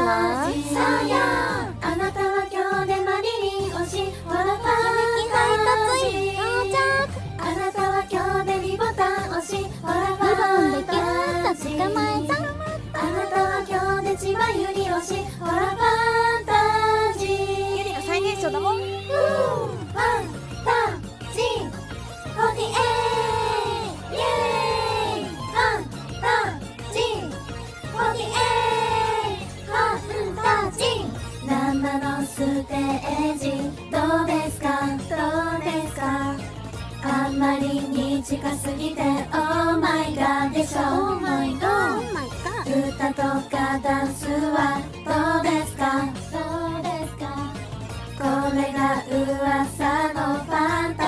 タジー。さあやあなたは今日でマリリン推しほらファンタジー。あなたは今日でリボタン推しほらファンタジー。あなたは今日で千葉ゆり推しほらファンタジー。 ゆりが最年少だもん。 ファンタジー48イエーイ。ファンタジー48ファンタジー。生のステージどうですかどうですか。あんまりに近すぎて Oh my god でしょ。 Oh my god 歌とかダンスはどうですかどうですか。これが噂のファン